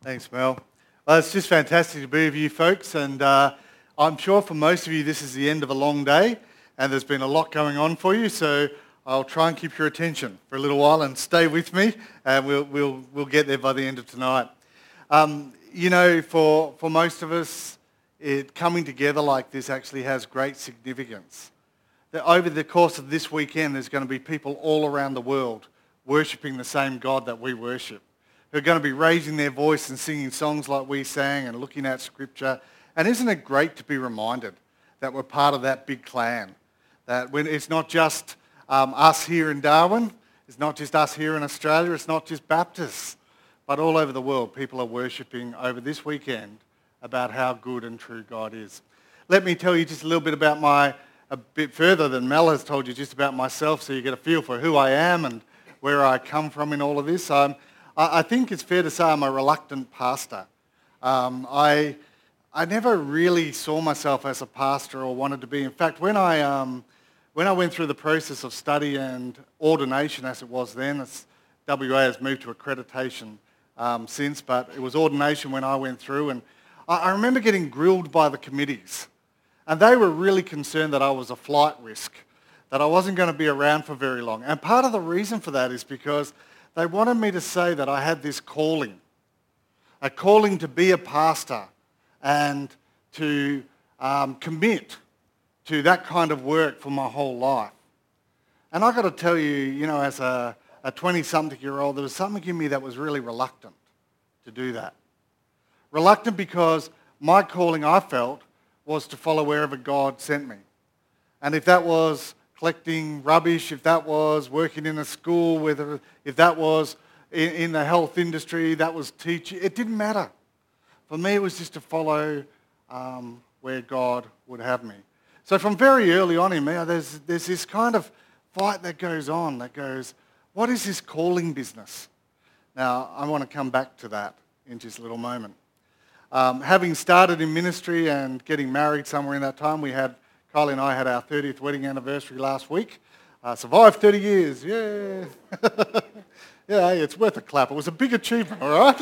Thanks, Mel. Well, it's just fantastic to be with you folks, and I'm sure for most of you this is the end of a long day, and there's been a lot going on for you, so I'll try and keep your attention for a little while and stay with me, and we'll get there by the end of tonight. For most of us, coming together like this actually has great significance. That over the course of this weekend, there's going to be people all around the world worshipping the same God that we worship, who are going to be raising their voice and singing songs like we sang and looking at Scripture. And isn't it great to be reminded that we're part of that big clan? That when it's not just us here in Darwin, it's not just us here in Australia, it's not just Baptists, but all over the world, people are worshipping over this weekend about how good and true God is. Let me tell you just a little bit about a bit further than Mel has told you, just about myself, so you get a feel for who I am and where I come from in all of this. I think it's fair to say I'm a reluctant pastor. I never really saw myself as a pastor or wanted to be. In fact, when I went through the process of study and ordination, as it was then, WA has moved to accreditation since, but it was ordination when I went through, and I remember getting grilled by the committees, and they were really concerned that I was a flight risk, that I wasn't going to be around for very long. And part of the reason for that is because they wanted me to say that I had this calling, a calling to be a pastor and to commit to that kind of work for my whole life. And I've got to tell you, as a 20-something-year-old, there was something in me that was really reluctant to do that. Reluctant because my calling, I felt, was to follow wherever God sent me. And if that was collecting rubbish, if that was working in a school, if that was in the health industry, that was teaching, it didn't matter. For me, it was just to follow where God would have me. So from very early on in me, there's this kind of fight that goes on, that goes, what is this calling business? Now, I want to come back to that in just a little moment. Having started in ministry and getting married somewhere in that time, Kylie and I had our 30th wedding anniversary last week. Survived 30 years, yeah. Yeah, hey, it's worth a clap. It was a big achievement, all right?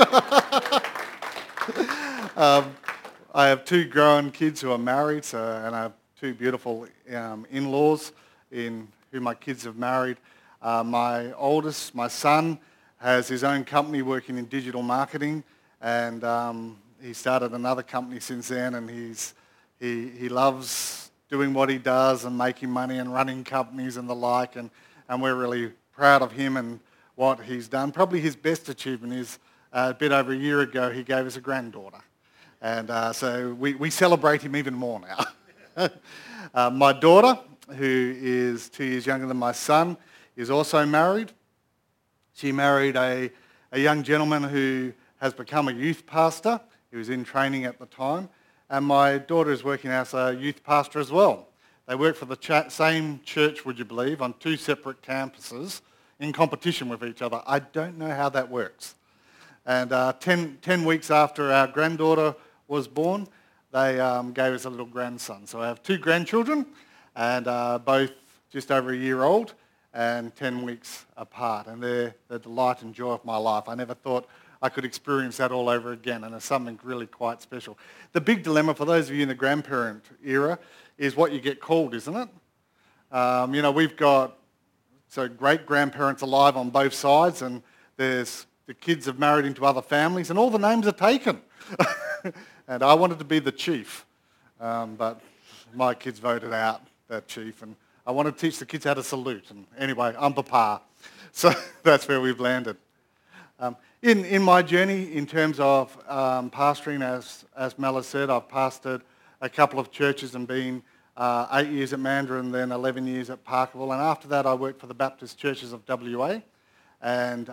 I have two grown kids who are married, and I have two beautiful in-laws who my kids have married. My oldest, my son, has his own company working in digital marketing, and he started another company since then, and he loves doing what he does and making money and running companies and the like, and we're really proud of him and what he's done. Probably his best achievement is a bit over a year ago, he gave us a granddaughter, and so we celebrate him even more now. My daughter, who is 2 years younger than my son, is also married. She married a young gentleman who has become a youth pastor. He was in training at the time. And my daughter is working as a youth pastor as well. They work for the same church, would you believe, on two separate campuses in competition with each other. I don't know how that works. And 10 weeks after our granddaughter was born, they gave us a little grandson. So I have two grandchildren, and both just over a year old and 10 weeks apart. And they're the delight and joy of my life. I never thought I could experience that all over again, and it's something really quite special. The big dilemma for those of you in the grandparent era is what you get called, isn't it? We've got great-grandparents alive on both sides, and the kids have married into other families, and all the names are taken. And I wanted to be the chief, but my kids voted out that chief, and I wanted to teach the kids how to salute. And anyway, I'm Papa. So that's where we've landed. In my journey, in terms of pastoring, as Mel has said, I've pastored a couple of churches and been 8 years at Mandurah and then 11 years at Parkerville. And after that, I worked for the Baptist Churches of WA, and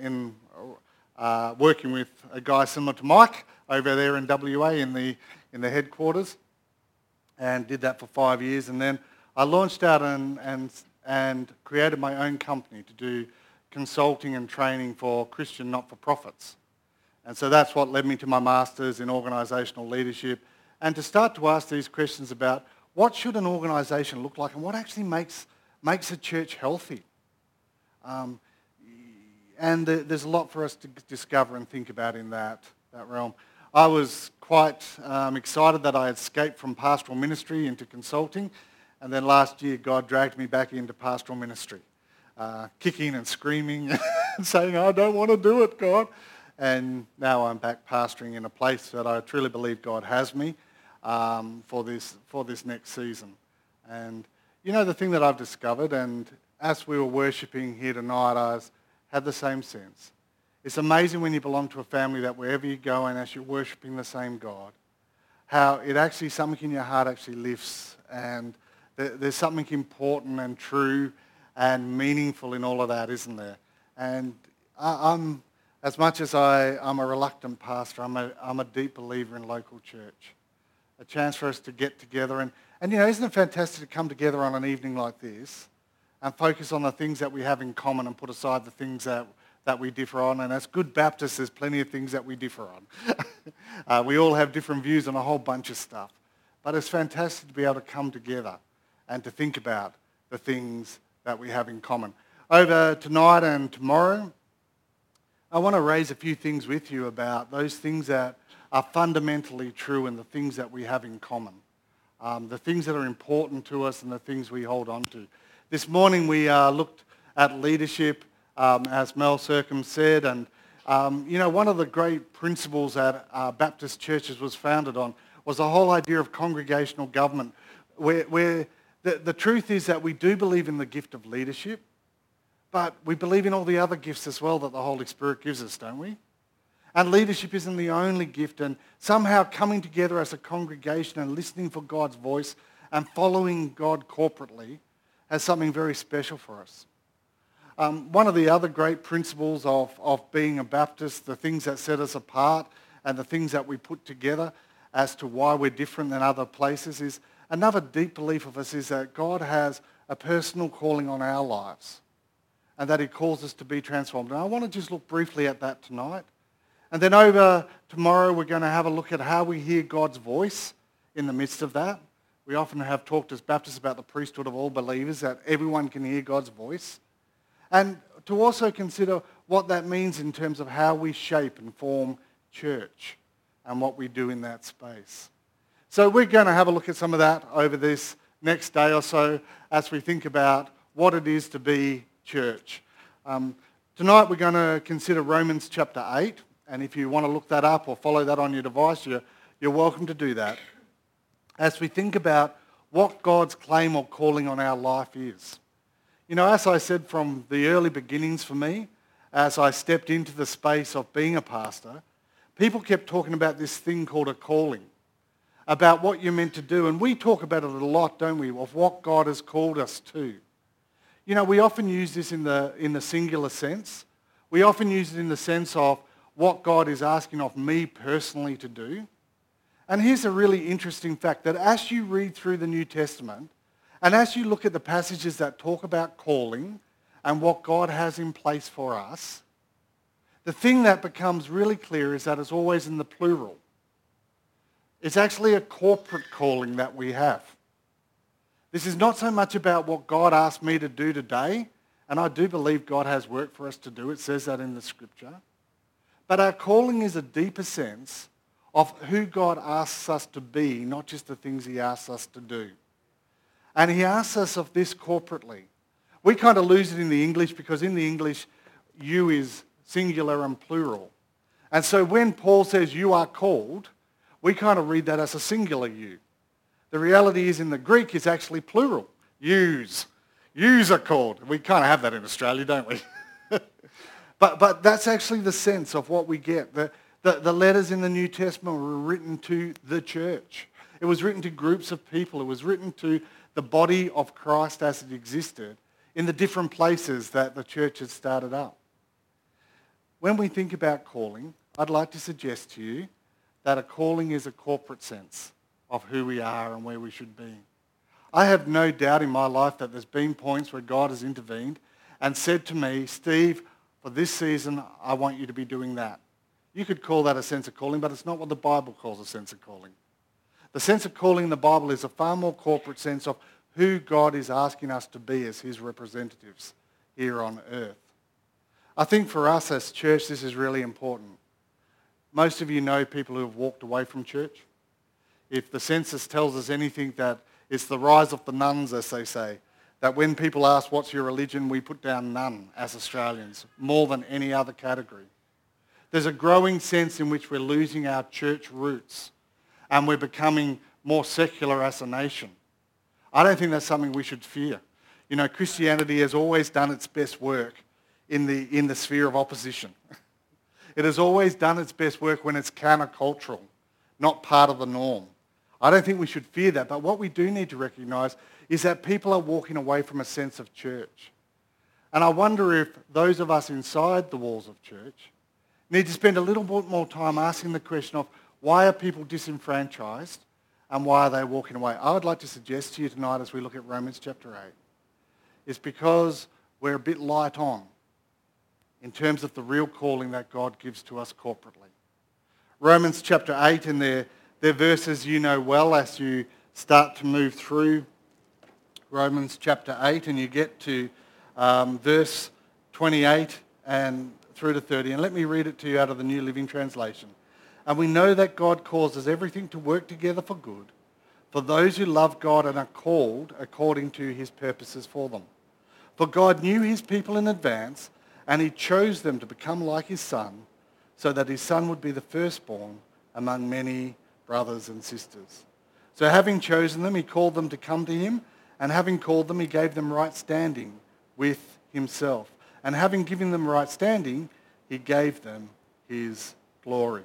working with a guy similar to Mike over there in WA in the headquarters, and did that for 5 years. And then I launched out and created my own company to do consulting and training for Christian not-for-profits. And so that's what led me to my master's in organisational leadership, and to start to ask these questions about what should an organisation look like and what actually makes a church healthy. And there's a lot for us to discover and think about in that that realm. I was quite excited that I had escaped from pastoral ministry into consulting, and then last year God dragged me back into pastoral ministry, kicking and screaming and saying, I don't want to do it, God. And now I'm back pastoring in a place that I truly believe God has me for this next season. And you know the thing that I've discovered, and as we were worshipping here tonight, I had the same sense. It's amazing when you belong to a family that wherever you go and as you're worshipping the same God, how it actually, something in your heart actually lifts, and there's something important and true and meaningful in all of that, isn't there? And I'm, as much as I'm a reluctant pastor, I'm a deep believer in local church. A chance for us to get together. And you know, isn't it fantastic to come together on an evening like this and focus on the things that we have in common and put aside the things that we differ on? And as good Baptists, there's plenty of things that we differ on. We all have different views on a whole bunch of stuff. But it's fantastic to be able to come together and to think about the things that we have in common. Over tonight and tomorrow, I want to raise a few things with you about those things that are fundamentally true and the things that we have in common. The things that are important to us and the things we hold on to. This morning we looked at leadership, as Mel Circum said, and you know, one of the great principles that Baptist churches was founded on was the whole idea of congregational government, where the truth is that we do believe in the gift of leadership, but we believe in all the other gifts as well that the Holy Spirit gives us, don't we? And leadership isn't the only gift, and somehow coming together as a congregation and listening for God's voice and following God corporately has something very special for us. One of the other great principles of being a Baptist, the things that set us apart and the things that we put together as to why we're different than other places, is another deep belief of us is that God has a personal calling on our lives and that he calls us to be transformed. And I want to just look briefly at that tonight. And then over tomorrow, we're going to have a look at how we hear God's voice in the midst of that. We often have talked as Baptists about the priesthood of all believers, that everyone can hear God's voice. And to also consider what that means in terms of how we shape and form church and what we do in that space. So we're going to have a look at some of that over this next day or so as we think about what it is to be church. Tonight we're going to consider Romans chapter 8. And if you want to look that up or follow that on your device, you're welcome to do that. As we think about what God's claim or calling on our life is. You know, as I said from the early beginnings for me, as I stepped into the space of being a pastor, people kept talking about this thing called a calling, about what you're meant to do. And we talk about it a lot, don't we, of what God has called us to. You know, we often use this in the singular sense. We often use it in the sense of what God is asking of me personally to do. And here's a really interesting fact, that as you read through the New Testament, and as you look at the passages that talk about calling and what God has in place for us, the thing that becomes really clear is that it's always in the plural. It's actually a corporate calling that we have. This is not so much about what God asked me to do today, and I do believe God has work for us to do. It says that in the scripture. But our calling is a deeper sense of who God asks us to be, not just the things he asks us to do. And he asks us of this corporately. We kind of lose it in the English because in the English, you is singular and plural. And so when Paul says you are called, we kind of read that as a singular you. The reality is in the Greek, it's actually plural. Yous. Yous are called. We kind of have that in Australia, don't we? But that's actually the sense of what we get. The letters in the New Testament were written to the church. It was written to groups of people. It was written to the body of Christ as it existed in the different places that the church had started up. When we think about calling, I'd like to suggest to you that a calling is a corporate sense of who we are and where we should be. I have no doubt in my life that there's been points where God has intervened and said to me, Steve, for this season, I want you to be doing that. You could call that a sense of calling, but it's not what the Bible calls a sense of calling. The sense of calling in the Bible is a far more corporate sense of who God is asking us to be as his representatives here on earth. I think for us as church, this is really important. Most of you know people who have walked away from church. If the census tells us anything, that it's the rise of the nuns, as they say, that when people ask what's your religion, we put down none as Australians, more than any other category. There's a growing sense in which we're losing our church roots and we're becoming more secular as a nation. I don't think that's something we should fear. You know, Christianity has always done its best work in the sphere of opposition. It has always done its best work when it's countercultural, not part of the norm. I don't think we should fear that, but what we do need to recognise is that people are walking away from a sense of church. And I wonder if those of us inside the walls of church need to spend a little bit more time asking the question of why are people disenfranchised and why are they walking away? I would like to suggest to you tonight as we look at Romans chapter 8, it's because we're a bit light on in terms of the real calling that God gives to us corporately. Romans chapter 8 and their verses you know well as you start to move through Romans chapter 8 and you get to verse 28 and through to 30. And let me read it to you out of the New Living Translation. And we know that God causes everything to work together for good for those who love God and are called according to his purposes for them. For God knew his people in advance and he chose them to become like his son so that his son would be the firstborn among many brothers and sisters. So having chosen them, he called them to come to him, and having called them, he gave them right standing with himself. And having given them right standing, he gave them his glory.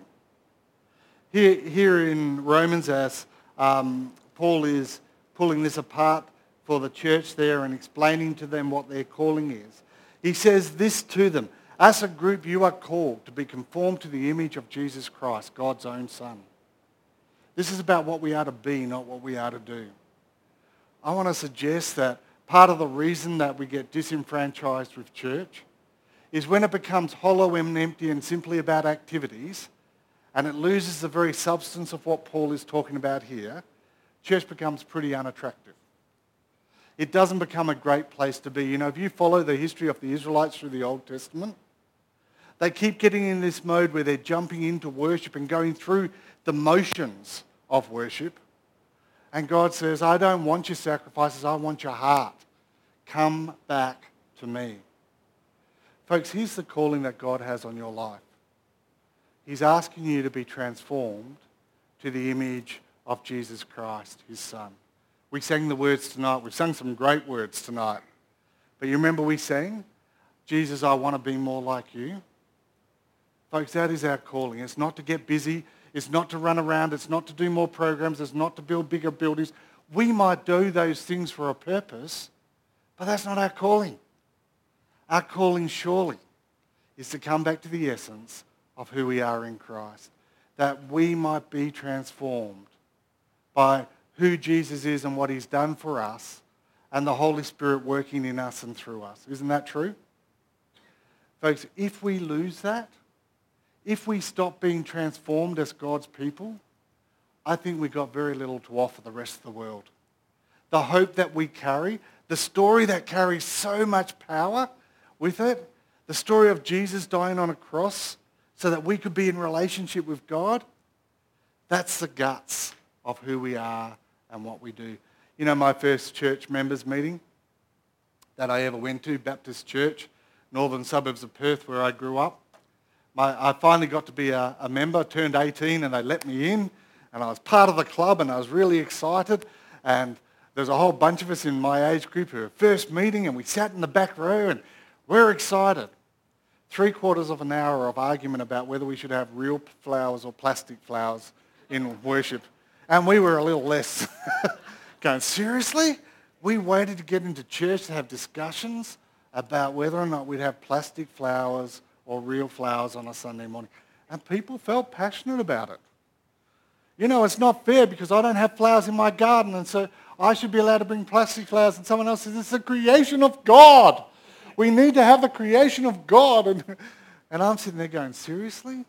Here in Romans, as Paul is pulling this apart for the church there and explaining to them what their calling is, he says this to them: as a group, you are called to be conformed to the image of Jesus Christ, God's own Son. This is about what we are to be, not what we are to do. I want to suggest that part of the reason that we get disenfranchised with church is when it becomes hollow and empty and simply about activities, and it loses the very substance of what Paul is talking about here, church becomes pretty unattractive. It doesn't become a great place to be. You know, if you follow the history of the Israelites through the Old Testament, they keep getting in this mode where they're jumping into worship and going through the motions of worship. And God says, I don't want your sacrifices, I want your heart. Come back to me. Folks, here's the calling that God has on your life. He's asking you to be transformed to the image of Jesus Christ, his Son. We sang the words tonight. We've sung some great words tonight. But you remember we sang, Jesus, I want to be more like you. Folks, that is our calling. It's not to get busy. It's not to run around. It's not to do more programs. It's not to build bigger buildings. We might do those things for a purpose, but that's not our calling. Our calling surely is to come back to the essence of who we are in Christ, that we might be transformed by who Jesus is and what he's done for us and the Holy Spirit working in us and through us. Isn't that true? Folks, if we lose that, if we stop being transformed as God's people, I think we've got very little to offer the rest of the world. The hope that we carry, the story that carries so much power with it, the story of Jesus dying on a cross so that we could be in relationship with God, that's the guts of who we are and what we do. You know, my first church members meeting that I ever went to, Baptist Church, northern suburbs of Perth where I grew up, I finally got to be a member, turned 18 and they let me in and I was part of the club and I was really excited, and there's a whole bunch of us in my age group who were first meeting and we sat in the back row and we're excited. 3/4 of an hour of argument about whether we should have real flowers or plastic flowers in worship. And we were a little less going, seriously? We waited to get into church to have discussions about whether or not we'd have plastic flowers or real flowers on a Sunday morning. And people felt passionate about it. You know, it's not fair because I don't have flowers in my garden and so I should be allowed to bring plastic flowers, and someone else says, it's the creation of God. We need to have the creation of God. And I'm sitting there going, seriously?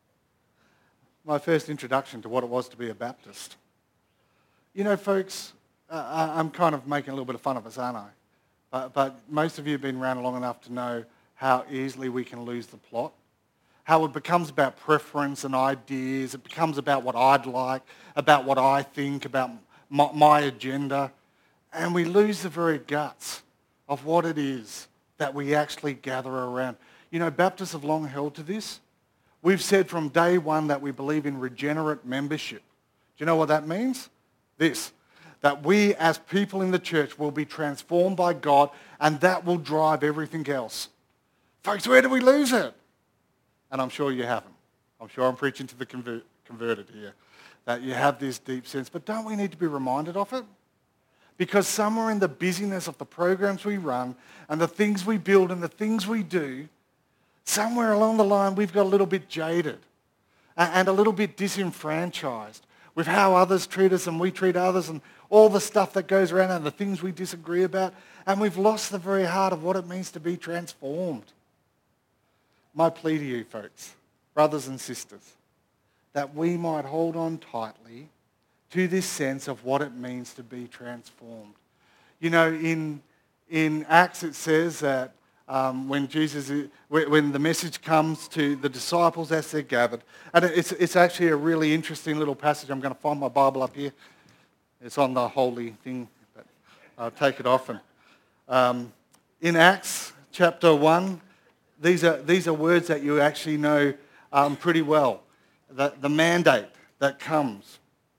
My first introduction to what it was to be a Baptist. You know, folks, I'm kind of making a little bit of fun of us, aren't I? But most of you have been around long enough to know how easily we can lose the plot, how it becomes about preference and ideas. It becomes about what I'd like, about what I think, about my agenda. And we lose the very guts of what it is that we actually gather around. You know, Baptists have long held to this. We've said from day one that we believe in regenerate membership. Do you know what that means? This, that we as people in the church will be transformed by God, and that will drive everything else. Folks, where do we lose it? And I'm sure you haven't. I'm sure I'm preaching to the converted here, that you have this deep sense. But don't we need to be reminded of it? Because somewhere in the busyness of the programs we run and the things we build and the things we do, somewhere along the line we've got a little bit jaded and a little bit disenfranchised with how others treat us and we treat others and all the stuff that goes around and the things we disagree about. And we've lost the very heart of what it means to be transformed. My plea to you folks, brothers and sisters, that we might hold on tightly to this sense of what it means to be transformed. You know, in Acts it says that when the message comes to the disciples as they're gathered, and it's actually a really interesting little passage. I'm going to find my Bible up here. It's on the holy thing, but I'll take it off. And in Acts chapter 1, these are words that you actually know pretty well. The mandate that comes.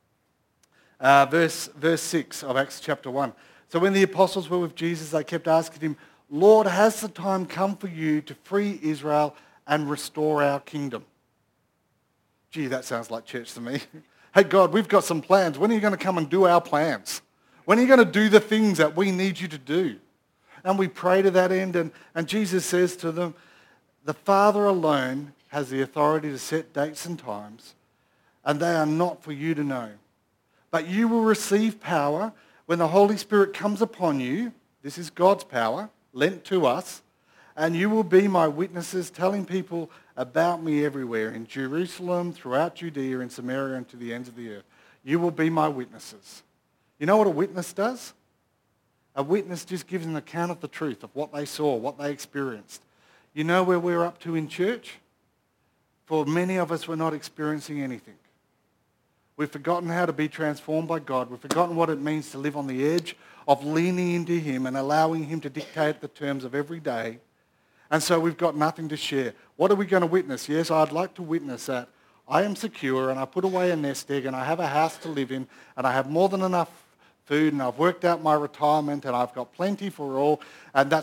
Verse 6 of Acts chapter 1. So when the apostles were with Jesus, they kept asking him, Lord, has the time come for you to free Israel and restore our kingdom? Gee, that sounds like church to me. Hey, God, we've got some plans. When are you going to come and do our plans? When are you going to do the things that we need you to do? And we pray to that end, and Jesus says to them, the Father alone has the authority to set dates and times, and they are not for you to know. But you will receive power when the Holy Spirit comes upon you. This is God's power, lent to us. And you will be my witnesses, telling people about me everywhere, in Jerusalem, throughout Judea, in Samaria, and to the ends of the earth. You will be my witnesses. You know what a witness does? A witness just gives an account of the truth, of what they saw, what they experienced. You know where we're up to in church? For many of us, we're not experiencing anything. We've forgotten how to be transformed by God. We've forgotten what it means to live on the edge of leaning into him and allowing him to dictate the terms of every day. And so we've got nothing to share. What are we going to witness? Yes, I'd like to witness that I am secure and I put away a nest egg and I have a house to live in and I have more than enough food and I've worked out my retirement and I've got plenty for all. And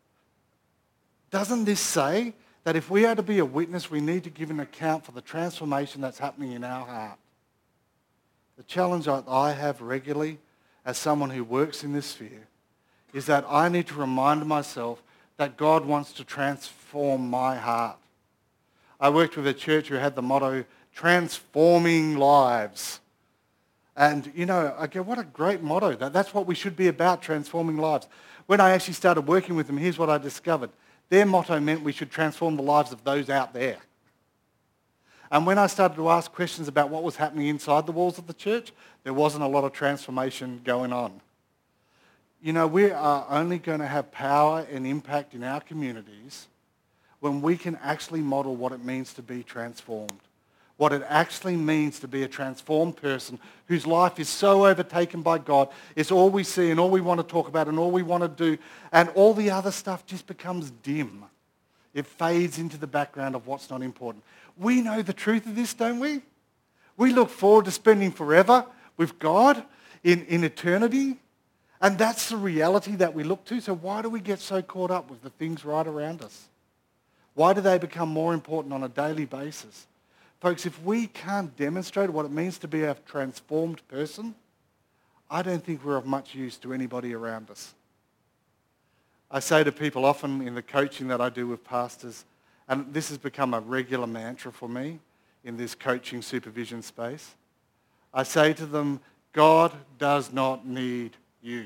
doesn't this say that if we are to be a witness, we need to give an account for the transformation that's happening in our heart? The challenge that I have regularly as someone who works in this sphere is that I need to remind myself that God wants to transform my heart. I worked with a church who had the motto, transforming lives. And, you know, I go, what a great motto. That's what we should be about, transforming lives. When I actually started working with them, here's what I discovered. Their motto meant we should transform the lives of those out there. And when I started to ask questions about what was happening inside the walls of the church, there wasn't a lot of transformation going on. You know, we are only going to have power and impact in our communities when we can actually model what it means to be transformed. What it actually means to be a transformed person whose life is so overtaken by God. It's all we see and all we want to talk about and all we want to do. And all the other stuff just becomes dim. It fades into the background of what's not important. We know the truth of this, don't we? We look forward to spending forever with God in eternity. And that's the reality that we look to. So why do we get so caught up with the things right around us? Why do they become more important on a daily basis? Folks, if we can't demonstrate what it means to be a transformed person, I don't think we're of much use to anybody around us. I say to people often in the coaching that I do with pastors, and this has become a regular mantra for me in this coaching supervision space, I say to them, God does not need you.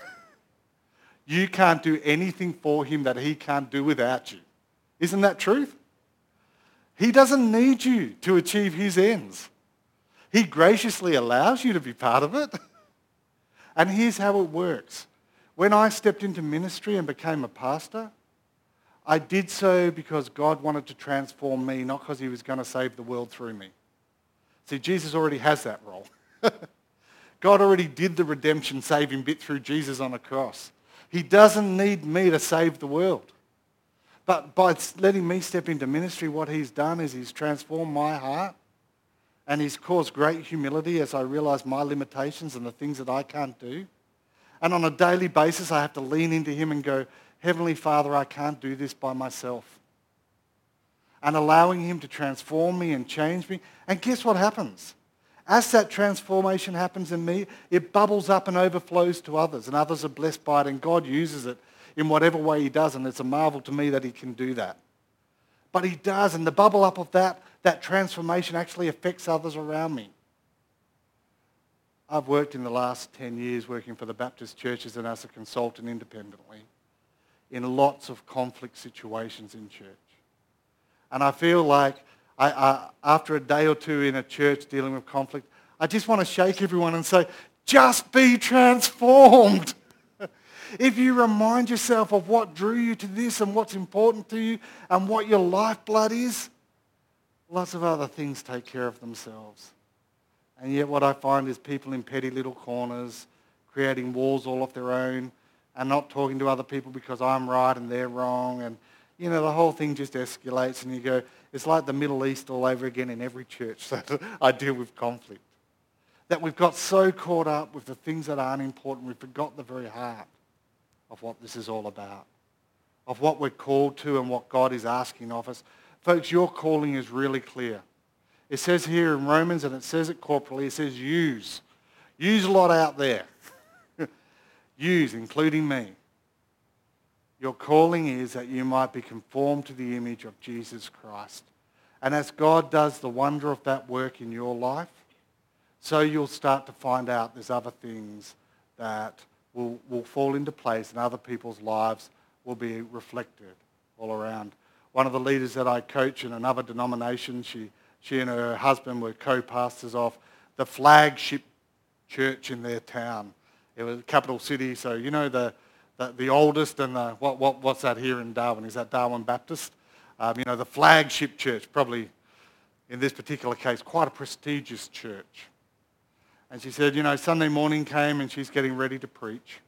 You can't do anything for him that he can't do without you. Isn't that truth? He doesn't need you to achieve his ends. He graciously allows you to be part of it. And here's how it works. When I stepped into ministry and became a pastor, I did so because God wanted to transform me, not because he was going to save the world through me. See, Jesus already has that role. God already did the redemption saving bit through Jesus on the cross. He doesn't need me to save the world. But by letting me step into ministry, what he's done is he's transformed my heart, and he's caused great humility as I realize my limitations and the things that I can't do. And on a daily basis, I have to lean into him and go, Heavenly Father, I can't do this by myself. And allowing him to transform me and change me. And guess what happens? As that transformation happens in me, it bubbles up and overflows to others, and others are blessed by it, and God uses it in whatever way he does, and it's a marvel to me that he can do that. But he does, and the bubble up of that transformation actually affects others around me. I've worked in the last 10 years working for the Baptist churches and as a consultant independently in lots of conflict situations in church. And I feel like after a day or two in a church dealing with conflict, I just want to shake everyone and say, just be transformed. If you remind yourself of what drew you to this and what's important to you and what your lifeblood is, lots of other things take care of themselves. And yet what I find is people in petty little corners, creating walls all of their own and not talking to other people because I'm right and they're wrong. And, you know, the whole thing just escalates and you go, it's like the Middle East all over again in every church that I deal with conflict. That we've got so caught up with the things that aren't important, we've forgot the very heart of what this is all about, of what we're called to and what God is asking of us. Folks, your calling is really clear. It says here in Romans, and it says it corporately, it says use. Use a lot out there. Use, including me. Your calling is that you might be conformed to the image of Jesus Christ. And as God does the wonder of that work in your life, so you'll start to find out there's other things that will fall into place and other people's lives will be reflected all around. One of the leaders that I coach in another denomination, she and her husband were co-pastors of the flagship church in their town. It was a capital city, so you know the oldest and what's that here in Darwin? Is that Darwin Baptist? The flagship church, probably in this particular case, quite a prestigious church. And she said, Sunday morning came and she's getting ready to preach.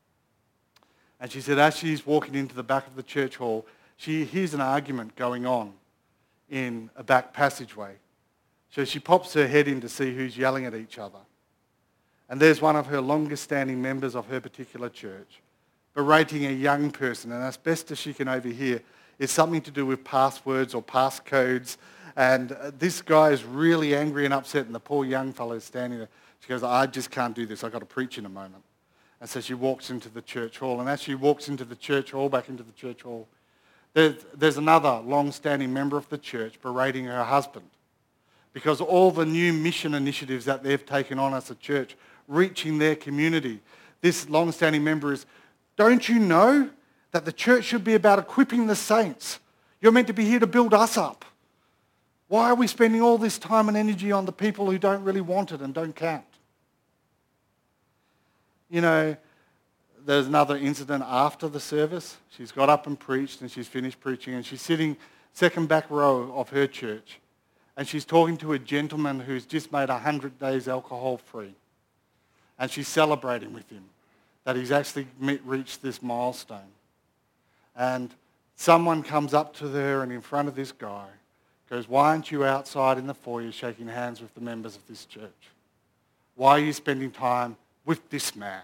And she said, as she's walking into the back of the church hall, she hears an argument going on in a back passageway. So she pops her head in to see who's yelling at each other. And there's one of her longest standing members of her particular church berating a young person, and as best as she can overhear, it's something to do with passwords or passcodes. And this guy is really angry and upset, and the poor young fellow is standing there. She goes, I just can't do this. I've got to preach in a moment. And so she walks into the church hall. And as she walks into the church hall, back into the church hall, there's another long-standing member of the church berating her husband because all the new mission initiatives that they've taken on as a church, reaching their community, this long-standing member is, don't you know that the church should be about equipping the saints? You're meant to be here to build us up. Why are we spending all this time and energy on the people who don't really want it and don't count? There's another incident after the service. She's got up and preached and she's finished preaching and she's sitting second back row of her church and she's talking to a gentleman who's just made 100 days alcohol free. And she's celebrating with him that he's actually reached this milestone. And someone comes up to her and in front of this guy goes, why aren't you outside in the foyer shaking hands with the members of this church? Why are you spending time with this man?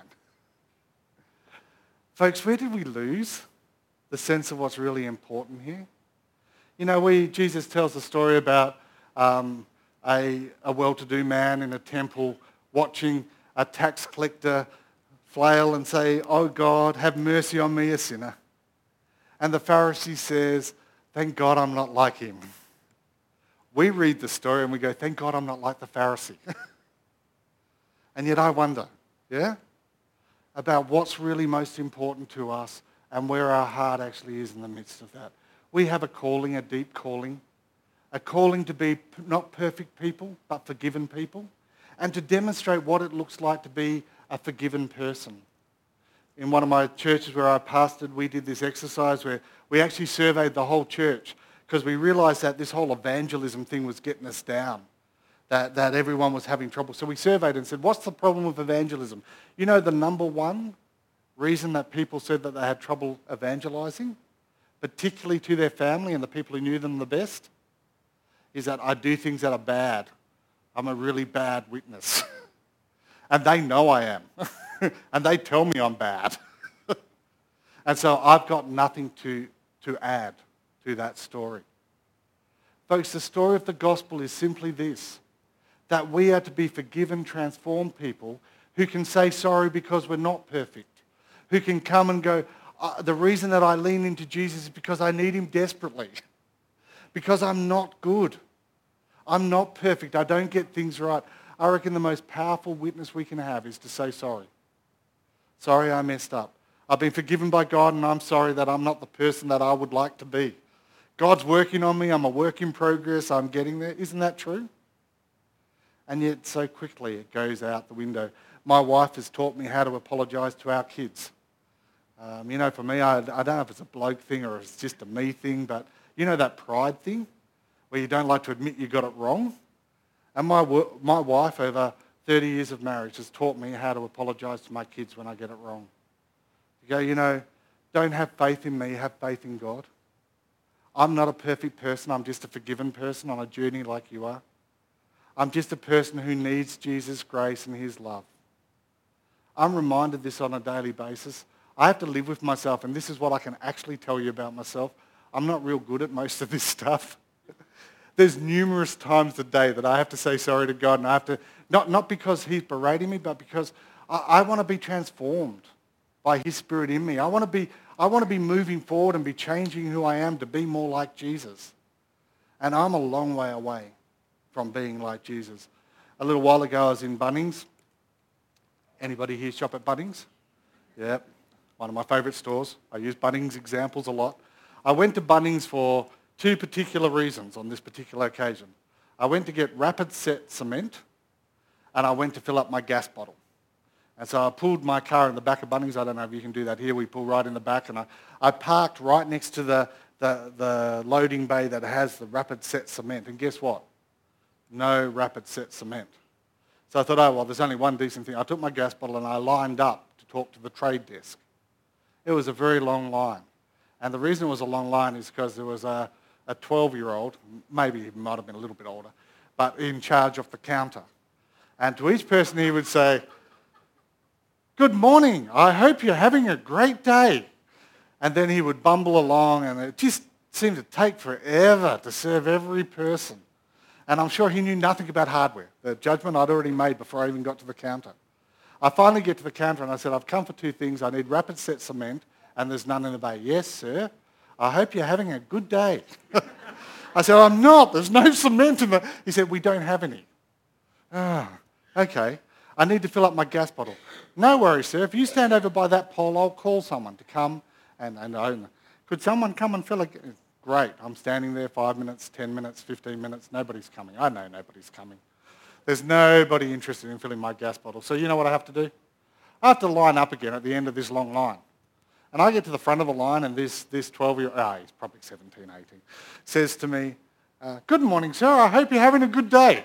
Folks, where did we lose the sense of what's really important here? Jesus tells a story about a well-to-do man in a temple watching a tax collector flail and say, oh God, have mercy on me, a sinner. And the Pharisee says, thank God I'm not like him. We read the story and we go, thank God I'm not like the Pharisee. And yet I wonder, about what's really most important to us and where our heart actually is in the midst of that. We have a calling, a deep calling, a calling to be not perfect people, but forgiven people, and to demonstrate what it looks like to be a forgiven person. in one of my churches where I pastored, we did this exercise where we actually surveyed the whole church because we realized that this whole evangelism thing was getting us down, that everyone was having trouble. So we surveyed and said, what's the problem with evangelism? You know the number one reason that people said that they had trouble evangelizing, particularly to their family and the people who knew them the best, is that I do things that are bad. I'm a really bad witness. And they know I am. And they tell me I'm bad. And so I've got nothing to add to that story. Folks, the story of the gospel is simply this, that we are to be forgiven, transformed people who can say sorry because we're not perfect, who can come and go, the reason that I lean into Jesus is because I need him desperately, because I'm not good. I'm not perfect. I don't get things right. I reckon the most powerful witness we can have is to say sorry. Sorry, I messed up. I've been forgiven by God and I'm sorry that I'm not the person that I would like to be. God's working on me. I'm a work in progress. I'm getting there. Isn't that true? And yet so quickly it goes out the window. My wife has taught me how to apologize to our kids. For me, I don't know if it's a bloke thing or it's just a me thing, but you know that pride thing where you don't like to admit you got it wrong? And my wife, over 30 years of marriage, has taught me how to apologize to my kids when I get it wrong. You go, don't have faith in me, have faith in God. I'm not a perfect person. I'm just a forgiven person on a journey like you are. I'm just a person who needs Jesus' grace and his love. I'm reminded this on a daily basis. I have to live with myself, and this is what I can actually tell you about myself. I'm not real good at most of this stuff. There's numerous times a day that I have to say sorry to God, and I have to, not because he's berating me, but because I want to be transformed by his Spirit in me. I want to be moving forward and be changing who I am to be more like Jesus. And I'm a long way away from being like Jesus. A little while ago I was in Bunnings. Anybody here shop at Bunnings? Yep, one of my favourite stores. I use Bunnings examples a lot. I went to Bunnings for two particular reasons on this particular occasion. I went to get rapid set cement and I went to fill up my gas bottle. And so I pulled my car in the back of Bunnings. I don't know if you can do that here. We pull right in the back, and I parked right next to the loading bay that has the rapid set cement. And guess what? No rapid set cement. So I thought, there's only one decent thing. I took my gas bottle and I lined up to talk to the trade desk. It was a very long line. And the reason it was a long line is because there was a 12-year-old, maybe he might have been a little bit older, but in charge of the counter. And to each person he would say, "Good morning, I hope you're having a great day." And then he would bumble along, and it just seemed to take forever to serve every person. And I'm sure he knew nothing about hardware. The judgment I'd already made before I even got to the counter. I finally get to the counter and I said, "I've come for two things. I need rapid set cement and there's none in the bay." "Yes, sir. I hope you're having a good day." I said, "I'm not. There's no cement in the..." He said, "We don't have any." "Oh, okay. I need to fill up my gas bottle." "No worries, sir. If you stand over by that pole, I'll call someone to come and could someone come and fill a..." Great. I'm standing there 5 minutes, 10 minutes, 15 minutes. Nobody's coming. I know nobody's coming. There's nobody interested in filling my gas bottle. So you know what I have to do? I have to line up again at the end of this long line. And I get to the front of the line and this 12-year-old, he's probably 17, 18, says to me, "Good morning, sir. I hope you're having a good day."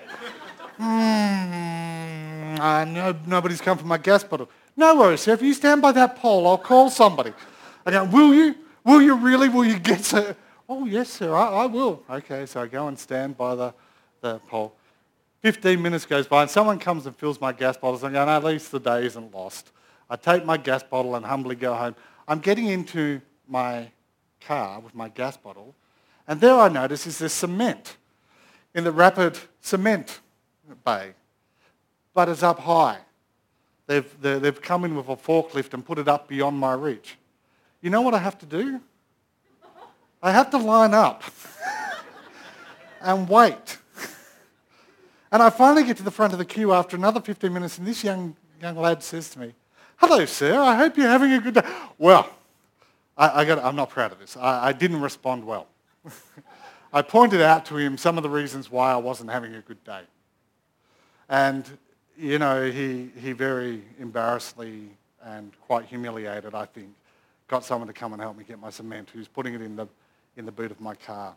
Nobody's come for my gas bottle. "No worries, sir. If you stand by that pole, I'll call somebody." I go, "Will you? Will you really? Will you get to..." "Oh, yes, sir, I will." Okay, so I go and stand by the pole. 15 minutes goes by and someone comes and fills my gas bottles. I'm going, "At least the day isn't lost." I take my gas bottle and humbly go home. I'm getting into my car with my gas bottle, and there I notice is there's cement in the rapid cement bay, but it's up high. They've come in with a forklift and put it up beyond my reach. You know what I have to do? I have to line up and wait. And I finally get to the front of the queue after another 15 minutes, and this young lad says to me, "Hello, sir, I hope you're having a good day." Well, I'm not proud of this. I didn't respond well. I pointed out to him some of the reasons why I wasn't having a good day. And, he very embarrassedly and quite humiliated, I think, got someone to come and help me get my cement, who's putting it in the boot of my car.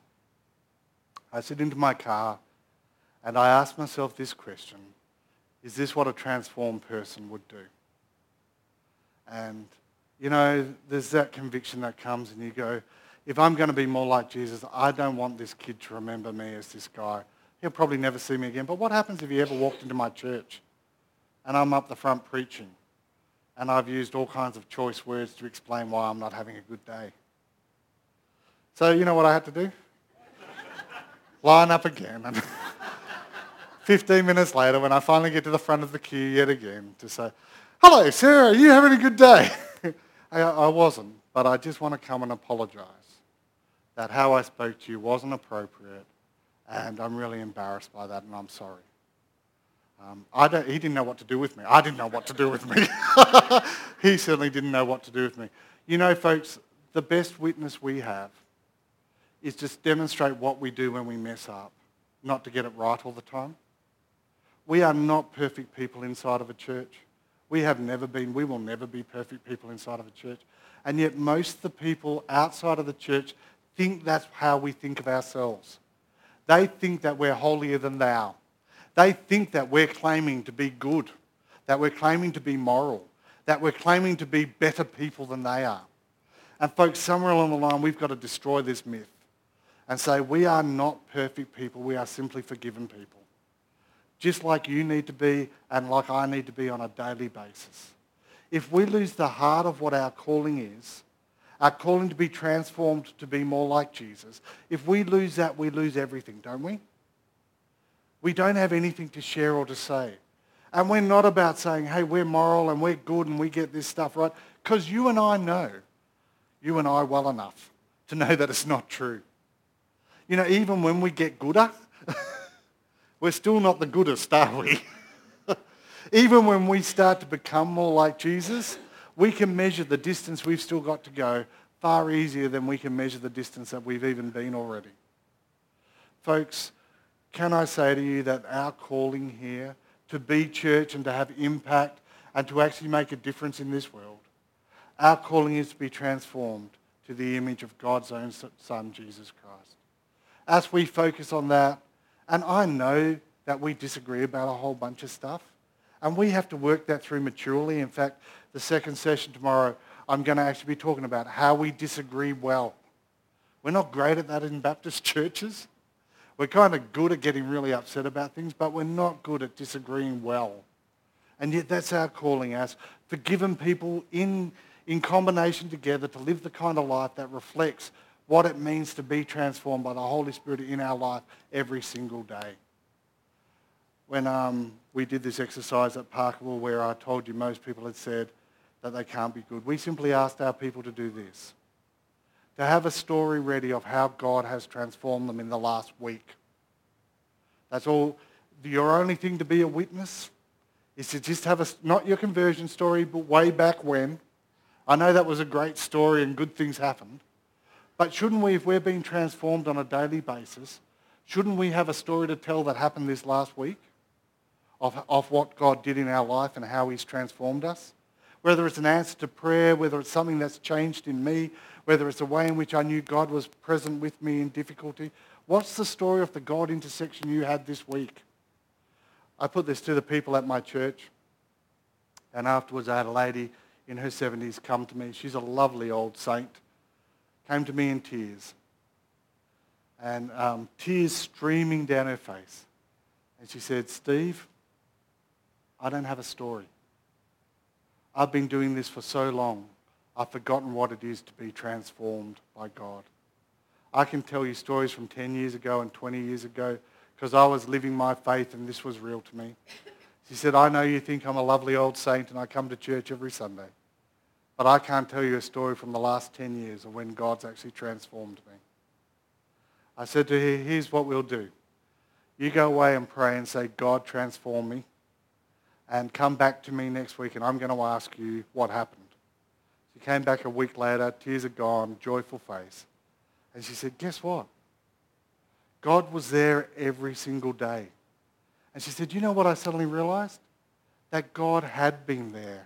I sit into my car and I ask myself this question: is this what a transformed person would do? And, there's that conviction that comes and you go, if I'm going to be more like Jesus, I don't want this kid to remember me as this guy. He'll probably never see me again. But what happens if he ever walked into my church and I'm up the front preaching and I've used all kinds of choice words to explain why I'm not having a good day? So you know what I had to do? Line up again. And 15 minutes later, when I finally get to the front of the queue yet again, to say, hello, sir, are you having a good day? I wasn't, but I just want to come and apologise that how I spoke to you wasn't appropriate, and I'm really embarrassed by that, and I'm sorry. He didn't know what to do with me. I didn't know what to do with me. He certainly didn't know what to do with me. You know, folks, the best witness we have is just demonstrate what we do when we mess up, not to get it right all the time. We are not perfect people inside of a church. We have never been, we will never be perfect people inside of a church. And yet most of the people outside of the church think that's how we think of ourselves. They think that we're holier than thou. They think that we're claiming to be good, that we're claiming to be moral, that we're claiming to be better people than they are. And folks, somewhere along the line, we've got to destroy this myth and say we are not perfect people, we are simply forgiven people. Just like you need to be and like I need to be on a daily basis. If we lose the heart of what our calling is, our calling to be transformed to be more like Jesus, if we lose that, we lose everything, don't we? We don't have anything to share or to say. And we're not about saying, hey, we're moral and we're good and we get this stuff right, because you and I know, you and I well enough to know that it's not true. You know, even when we get gooder, we're still not the goodest, are we? Even when we start to become more like Jesus, we can measure the distance we've still got to go far easier than we can measure the distance that we've even been already. Folks, can I say to you that our calling here to be church and to have impact and to actually make a difference in this world, our calling is to be transformed to the image of God's own Son, Jesus Christ. As we focus on that, and I know that we disagree about a whole bunch of stuff, and we have to work that through maturely. In fact, the second session tomorrow, I'm going to actually be talking about how we disagree well. We're not great at that in Baptist churches. We're kind of good at getting really upset about things, but we're not good at disagreeing well. And yet that's our calling, as forgiven people in combination together to live the kind of life that reflects what it means to be transformed by the Holy Spirit in our life every single day. When we did this exercise at Parkerville where I told you most people had said that they can't be good, we simply asked our people to do this. To have a story ready of how God has transformed them in the last week. That's all. Your only thing to be a witness is to just have not your conversion story, but way back when. I know that was a great story and good things happened. But shouldn't we, if we're being transformed on a daily basis, shouldn't we have a story to tell that happened this last week of what God did in our life and how he's transformed us? Whether it's an answer to prayer, whether it's something that's changed in me, whether it's a way in which I knew God was present with me in difficulty. What's the story of the God intersection you had this week? I put this to the people at my church, and afterwards I had a lady in her 70s come to me. She's a lovely old saint. Came to me in tears. And tears streaming down her face. And she said, Steve, I don't have a story. I've been doing this for so long. I've forgotten what it is to be transformed by God. I can tell you stories from 10 years ago and 20 years ago because I was living my faith and this was real to me. She said, I know you think I'm a lovely old saint and I come to church every Sunday, but I can't tell you a story from the last 10 years of when God's actually transformed me. I said to her, here's what we'll do. You go away and pray and say, God, transform me, and come back to me next week and I'm going to ask you what happened. She came back a week later, tears are gone, joyful face. And she said, guess what? God was there every single day. And she said, you know what I suddenly realized? That God had been there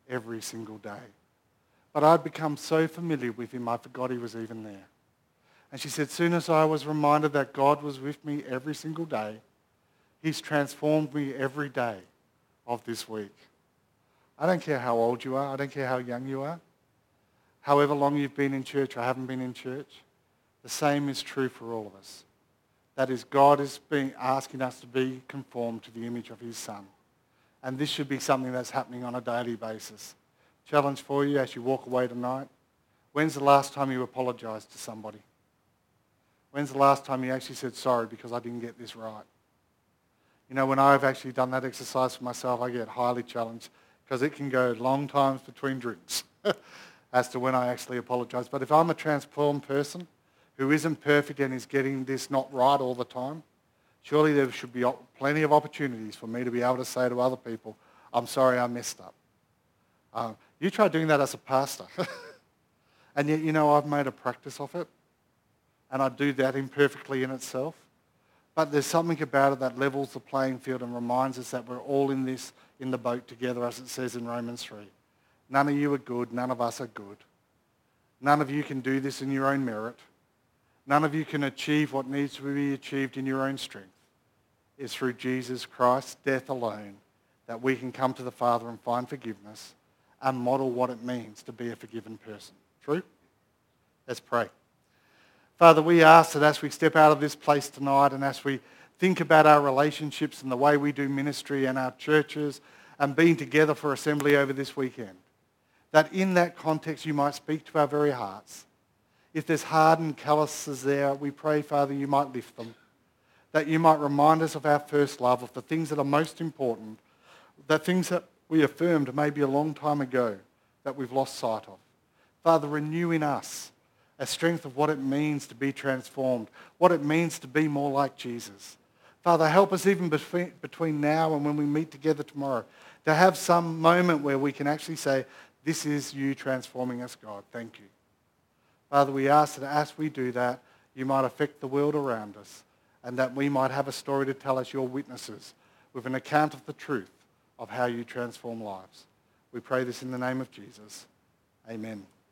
every single day. But I'd become so familiar with him, I forgot he was even there. And she said, soon as I was reminded that God was with me every single day, he's transformed me every day of this week. I don't care how old you are. I don't care how young you are. However long you've been in church or haven't been in church, the same is true for all of us. That is, God is asking us to be conformed to the image of his Son. And this should be something that's happening on a daily basis. Challenge for you as you walk away tonight. When's the last time you apologized to somebody? When's the last time you actually said, sorry because I didn't get this right? You know, when I've actually done that exercise for myself, I get highly challenged because it can go long times between drinks as to when I actually apologize. But if I'm a transformed person who isn't perfect and is getting this not right all the time, surely there should be plenty of opportunities for me to be able to say to other people, I'm sorry I messed up. You try doing that as a pastor. And yet, you know, I've made a practice of it. And I do that imperfectly in itself. But there's something about it that levels the playing field and reminds us that we're all in this, in the boat together, as it says in Romans 3. None of you are good. None of us are good. None of you can do this in your own merit. None of you can achieve what needs to be achieved in your own strength. It's through Jesus Christ's death alone that we can come to the Father and find forgiveness and model what it means to be a forgiven person. True? Let's pray. Father, we ask that as we step out of this place tonight and as we think about our relationships and the way we do ministry and our churches and being together for assembly over this weekend, that in that context you might speak to our very hearts. If there's hardened calluses there, we pray, Father, you might lift them, that you might remind us of our first love, of the things that are most important, the things that we affirmed maybe a long time ago that we've lost sight of. Father, renew in us a strength of what it means to be transformed, what it means to be more like Jesus. Father, help us even between now and when we meet together tomorrow to have some moment where we can actually say, this is you transforming us, God. Thank you. Father, we ask that as we do that, you might affect the world around us and that we might have a story to tell as your witnesses with an account of the truth of how you transform lives. We pray this in the name of Jesus. Amen.